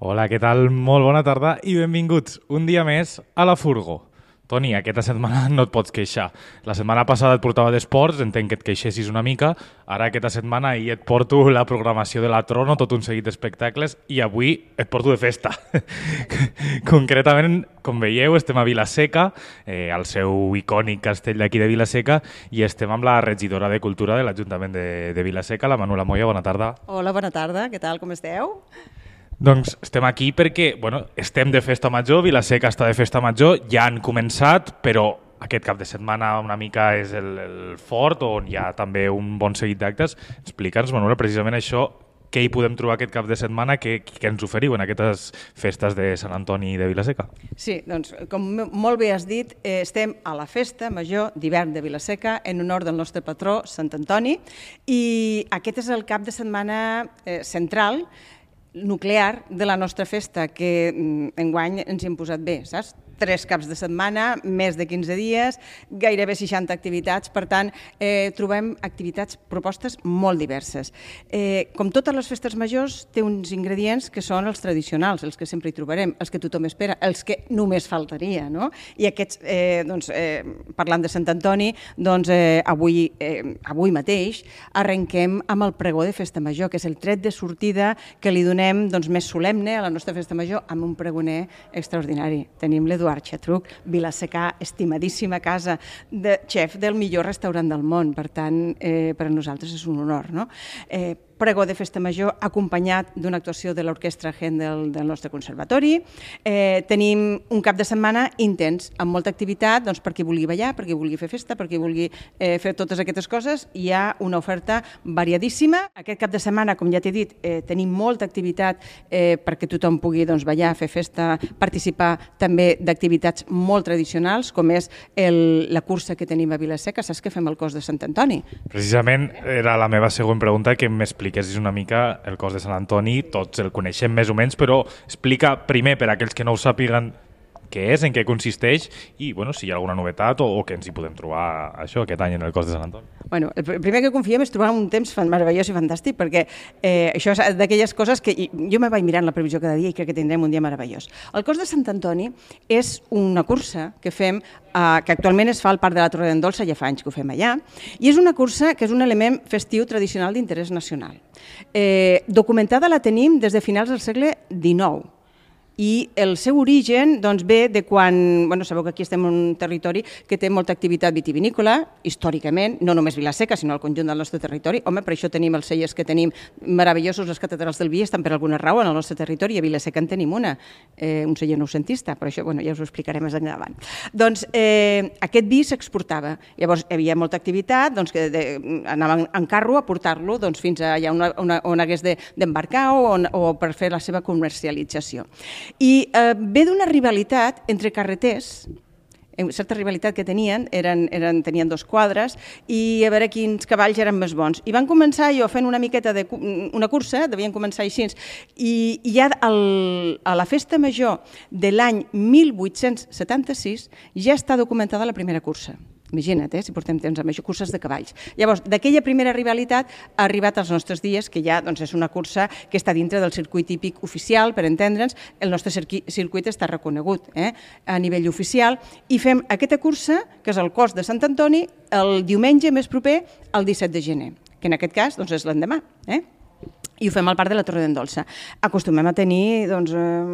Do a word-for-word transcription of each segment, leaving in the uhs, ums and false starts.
Hola, què tal? Molt bona tarda i benvinguts un dia més a la Furgo. Toni, aquesta setmana no et pots queixar. La setmana passada et portava d'esports, entenc que et queixessis una mica. Ara aquesta setmana i et porto la programació de la Trono, tot un seguit d'espectacles, i avui et porto de festa. Concretament, com veieu, estem a Vila-seca, eh, al seu icònic castell d'aquí de Vila-seca, i estem amb la regidora de Cultura de l'Ajuntament de, de Vila-seca, la Manuela Moya. Bona tarda. Hola, bona tarda. Què tal? Com esteu? Doncs estem aquí perquè bueno, estem de festa major, Vila-seca està de festa major, ja han començat, però aquest cap de setmana una mica és el, el fort, on hi ha també un bon seguit d'actes. Explica'ns, Manuela, precisament això, què hi podem trobar aquest cap de setmana, què, què ens oferiu en aquestes festes de Sant Antoni de Vila-seca? Sí, doncs, com molt bé has dit, eh, estem a la festa major d'hivern de Vila-seca en honor del nostre patró, Sant Antoni, i aquest és el cap de setmana eh, central, nuclear de la nostra festa, que enguany ens hi hem posat bé, saps? Tres caps de setmana, més de quinze dies, gairebé seixanta activitats, per tant, eh, trobem activitats, propostes molt diverses. Eh, com totes les festes majors, té uns ingredients que són els tradicionals, els que sempre hi trobarem, els que tothom espera, els que només faltaria, no? I aquests, eh, doncs, eh, parlant de Sant Antoni, doncs eh, avui, eh, avui mateix arrenquem amb el pregó de festa major, que és el tret de sortida que li donem doncs, més solemne a la nostra festa major amb un pregoner extraordinari. Tenim l'Eduard Xatruc, Vila-seca, estimadíssima casa de xef del millor restaurant del món. Per tant, eh, per a nosaltres és un honor, no? Eh, pregó de festa major acompanyat d'una actuació de l'Orquestra Gent del, del nostre conservatori. Eh, tenim un cap de setmana intens, amb molta activitat, doncs, per qui vulgui ballar, per qui vulgui fer festa, per qui vulgui eh, fer totes aquestes coses. Hi ha una oferta variadíssima. Aquest cap de setmana, com ja t'he dit, eh, tenim molta activitat eh, perquè tothom pugui doncs, ballar, fer festa, participar també d'activitats molt tradicionals, com és el, la cursa que tenim a Vila-seca. Saps que fem el cos de Sant Antoni? Precisament era la meva següent pregunta, que m'expliquessis una mica el cos de Sant Antoni. Tots el coneixem més o menys, però explica primer, per a aquells que no ho sàpiguen, què és, en què consisteix i bueno, si hi ha alguna novetat o, o què ens hi podem trobar això aquest any en el cos de Sant Antoni. Bueno, el primer que confiem és trobar un temps meravellós i fantàstic, perquè eh, això és d'aquelles coses que jo me vaig mirant la previsió cada dia i crec que tindrem un dia meravellós. El cos de Sant Antoni és una cursa que fem, eh, que actualment es fa al Parc de la Torre d'en Dolça, ja fa anys que ho fem allà, i és una cursa que és un element festiu tradicional d'interès nacional. Eh, documentada la tenim des de finals del segle dinou, i el seu origen doncs, ve de quan, bueno, sabeu que aquí estem en un territori que té molta activitat vitivinícola, històricament, no només Vila-seca, sinó el conjunt del nostre territori. Home, per això tenim els cellers que tenim meravellosos, les catedrals del vi estan per alguna raó en el nostre territori, i a Vila-seca en tenim una, eh, un celler noucentista, però això bueno, ja us ho explicaré més endavant. Doncs eh, aquest vi s'exportava, llavors hi havia molta activitat, doncs, que de, anaven en carro a portar-lo doncs, fins allà on, on, on hagués d'embarcar de, o, on, o per fer la seva comercialització. I eh, ve d'una rivalitat entre carreters, certa rivalitat que tenien, eren, eren, tenien dos quadres, i a veure quins cavalls eren més bons. I van començar jo fent una miqueta de una cursa, devien començar així, i, i ja el, a la festa major de l'any mil vuit-cents setanta-sis ja està documentada la primera cursa. Imagina't, eh, si portem temps amb això, curses de cavalls. Llavors, d'aquella primera rivalitat ha arribat als nostres dies, que ja doncs, és una cursa que està dintre del circuit típic oficial, per entendre'ns, el nostre circuit està reconegut eh, a nivell oficial, i fem aquesta cursa, que és el cos de Sant Antoni, el diumenge més proper, el disset de gener, que en aquest cas doncs, és l'endemà, eh? I ho fem al Parc de la Torre d'en Dolça. Acostumem a tenir doncs,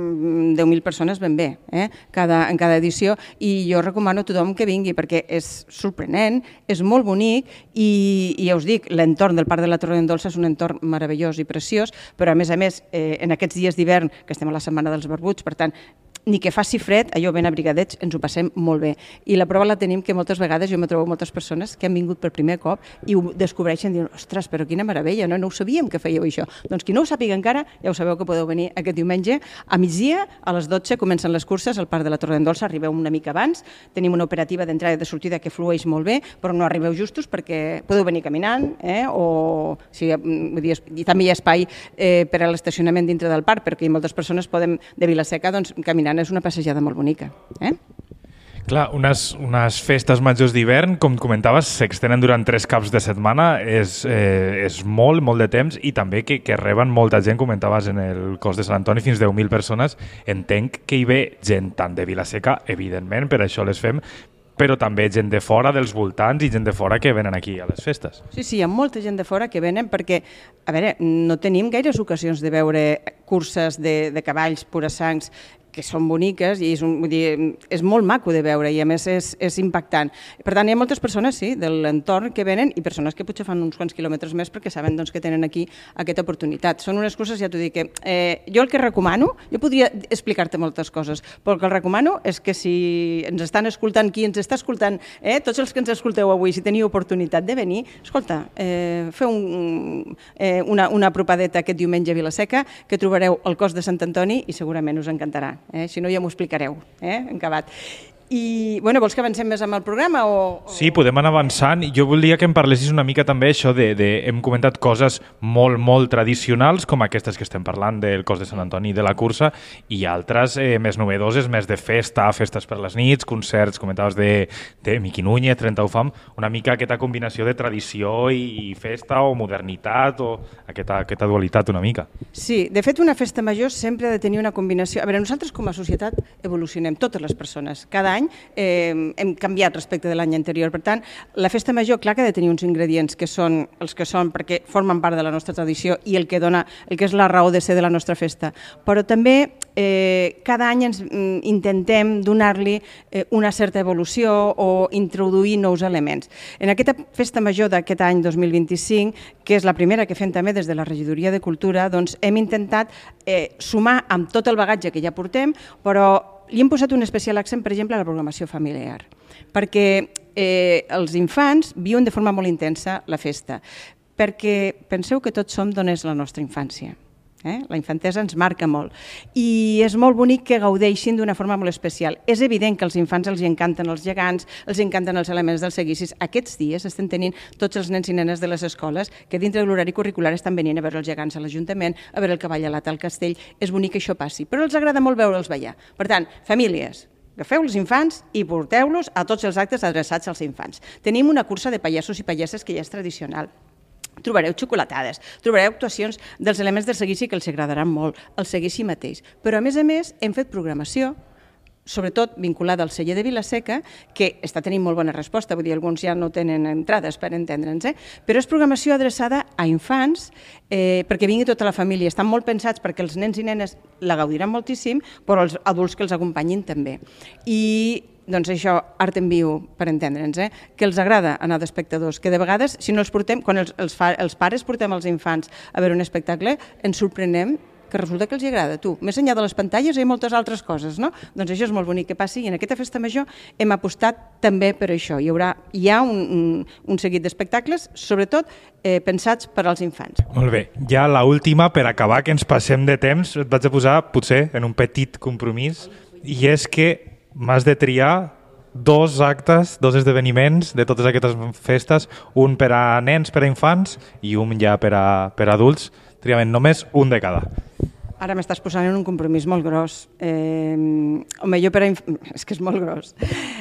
deu mil persones ben bé eh? cada, en cada edició, i jo recomano a tothom que vingui perquè és sorprenent, és molt bonic, i, i ja us dic, l'entorn del Parc de la Torre d'en Dolça és un entorn meravellós i preciós, però a més a més, eh, en aquests dies d'hivern, que estem a la setmana dels barbuts, per tant, ni que faci fred, allò ben abrigadets, ens ho passem molt bé. I la prova la tenim que moltes vegades jo me trobo moltes persones que han vingut per primer cop i ho descobreixen i diuen, ostres, però quina meravella, no, no ho sabíem que fèieu això. Doncs qui no ho sàpiga encara, ja ho sabeu que podeu venir aquest diumenge a migdia, a les dotze comencen les curses al Parc de la Torre d'en Dolça, arribeu una mica abans, tenim una operativa d'entrada i de sortida que flueix molt bé, però no arribeu justos perquè podeu venir caminant, eh, o si, vull dir, i també hi ha espai eh, per a l'estacionament dintre del parc, perquè moltes persones poden, de Vila-seca, doncs, caminant és una passejada molt bonica. Eh? Clar, unes, unes festes majors d'hivern, com comentaves, s'extenen durant tres caps de setmana, és, eh, és molt, molt de temps, i també que, que reben molta gent, comentaves en el cos de Sant Antoni, fins deu mil persones. Entenc que hi ve gent tant de Vila-seca, evidentment, per això les fem, però també gent de fora, dels voltants, i gent de fora que venen aquí a les festes. Sí, sí, hi ha molta gent de fora que venen perquè, a veure, no tenim gaires ocasions de veure curses de, de cavalls pura-sangs que són boniques i és, un, vull dir, és molt maco de veure i a més és, és impactant. Per tant, hi ha moltes persones, sí, de l'entorn que venen i persones que potser fan uns quants quilòmetres més perquè saben doncs, que tenen aquí aquesta oportunitat. Són unes curses, ja t'ho dic, que eh, jo el que recomano, jo podria explicar-te moltes coses, però el que el recomano és que si ens estan escoltant, qui ens està escoltant, eh, tots els que ens escolteu avui, si teniu oportunitat de venir, escolta, eh, feu un, eh, una, una apropadeta aquest diumenge a Vila-seca, que trobareu el cos de Sant Antoni i segurament us encantarà. Eh? Si no, ja m'ho explicareu, eh? En acabat. I, bueno, vols que avancem més amb el programa? O, o... Sí, podem anar avançant. Jo volia que em parlessis una mica també això de, de... Hem comentat coses molt, molt tradicionals, com aquestes que estem parlant del cos de Sant Antoni de la cursa, i altres eh, més novedoses, més de festa, festes per les nits, concerts, comentaves de, de Miqui Núñez, trenta u fam, una mica aquesta combinació de tradició i, i festa o modernitat, o aquesta, aquesta dualitat una mica. Sí, de fet una festa major sempre ha de tenir una combinació. A veure, nosaltres com a societat evolucionem, totes les persones. Cada any eh, hem canviat respecte de l'any anterior. Per tant, la festa major, clar que ha de tenir uns ingredients que són els que són perquè formen part de la nostra tradició i el que dona, el que és la raó de ser de la nostra festa. Però també eh, cada any ens mm, intentem donar-li eh, una certa evolució o introduir nous elements. En aquesta festa major d'aquest any dos mil vint-i-cinc, que és la primera que fem també des de la Regidoria de Cultura, doncs hem intentat eh, sumar amb tot el bagatge que ja portem, però li hem posat un especial accent, per exemple, a la programació familiar, perquè eh, els infants viuen de forma molt intensa la festa, perquè penseu que tots som d'on és la nostra infància. Eh? La infantesa ens marca molt i és molt bonic que gaudeixin d'una forma molt especial. És evident que als infants els encanten els gegants, els encanten els elements dels seguicis. Aquests dies estem tenint tots els nens i nenes de les escoles que dintre de l'horari curricular estan venint a veure els gegants a l'Ajuntament, a veure el cavall alat al castell. És bonic que això passi, però els agrada molt veure'ls ballar. Per tant, famílies, agafeu els infants i porteu-los a tots els actes adreçats als infants. Tenim una cursa de pallassos i pallasses que ja és tradicional. Trobareu xocolatades, trobareu actuacions dels elements del seguici que els agradaran molt, el seguici mateix. Però, a més a més, hem fet programació, sobretot vinculada al celler de Vila-seca, que està tenint molt bona resposta, vull dir, alguns ja no tenen entrades per entendre'ns, eh? Però és programació adreçada a infants eh, perquè vingui tota la família. Estan molt pensats perquè els nens i nenes la gaudiran moltíssim, però els adults que els acompanyin també. I doncs això, art en viu, per entendre'ns, eh? Que els agrada anar d'espectadors, que de vegades, si no els portem, quan els, els, fa, els pares portem els infants a veure un espectacle, ens sorprenem que resulta que els agrada. Tu, més enllà de les pantalles hi ha moltes altres coses, no? Doncs això és molt bonic que passi i en aquesta festa major hem apostat també per això. Hi haurà, hi ha un, un, un seguit d'espectacles, sobretot eh, pensats per als infants. Molt bé, ja l'última, per acabar, que ens passem de temps, et vaig a posar, potser, en un petit compromís, i és que m'has de triar dos actes, dos esdeveniments de totes aquestes festes, un per a nens, per a infants, i un ja per a, per a adults, triament només un de cada. Ara m'estàs posant en un compromís molt gros. Eh, home, jo per a... Inf... És que és molt gros.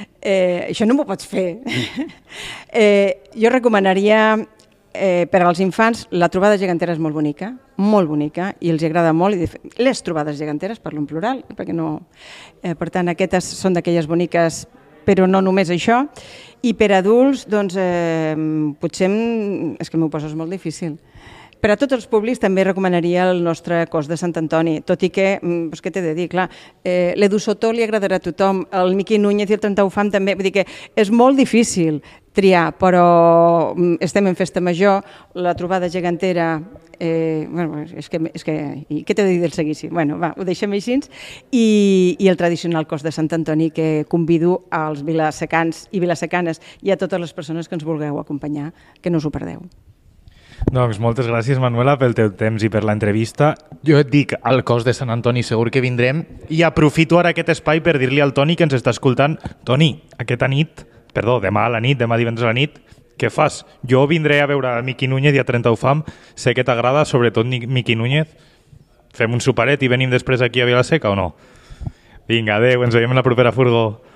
Eh, això no m'ho pots fer. eh, jo recomanaria eh, per als infants la trobada gegantera és molt bonica, molt bonica, i els agrada molt. I les trobades geganteres, parlo en plural, perquè no... Eh, per tant, aquestes són d'aquelles boniques, però no només això. I per adults, doncs, eh, potser... És que m'ho poses molt difícil. Per a tots els públics també recomanaria el nostre cos de Sant Antoni, tot i que, doncs què t'he de dir, clar, eh, l'Edu Sotó li agradarà a tothom, el Miqui Núñez i el trenta u fam també, vull dir que és molt difícil triar, però estem en festa major, la trobada gegantera, eh, bueno, és que, és que i què t'he de dir del seguici? Bueno, va, ho deixem així, i, i el tradicional cos de Sant Antoni que convido als vilasecans i vilasecanes i a totes les persones que ens vulgueu acompanyar, que no us ho perdeu. Doncs moltes gràcies, Manuela, pel teu temps i per l'entrevista. Jo et dic, al cos de Sant Antoni segur que vindrem i aprofito ara aquest espai per dir-li al Toni que ens està escoltant: Toni, aquesta nit, perdó, demà a la nit, demà divendres a la nit, què fas? Jo vindré a veure Miqui Núñez i a trenta u fam, sé que t'agrada, sobretot Miqui Núñez. Fem un superet i venim després aquí a Vila-seca o no? Vinga, adeu, ens veiem en la propera furgó.